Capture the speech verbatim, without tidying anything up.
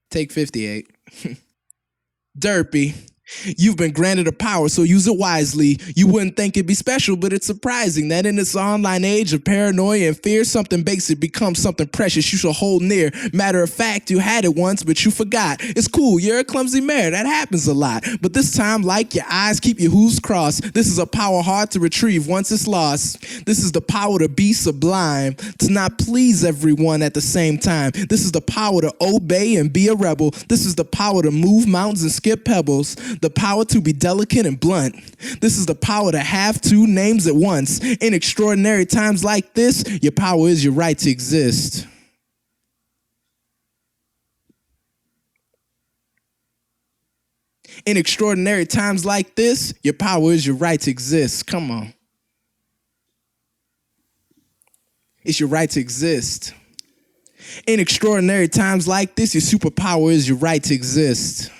Take fifty-eight. Derpy. You've been granted a power, so use it wisely. You wouldn't think it'd be special, but it's surprising that in this online age of paranoia and fear, something basic becomes something precious you should hold near. Matter of fact, you had it once, but you forgot. It's cool, you're a clumsy mare, that happens a lot. But this time, like your eyes, keep your hooves crossed. This is a power hard to retrieve once it's lost. This is the power to be sublime, to not please everyone at the same time. This is the power to obey and be a rebel. This is the power to move mountains and skip pebbles. The power to be delicate and blunt. This is the power to have two names at once. In extraordinary times like this, your power is your right to exist. In extraordinary times like this, your power is your right to exist. Come on. It's your right to exist. In extraordinary times like this, your superpower is your right to exist.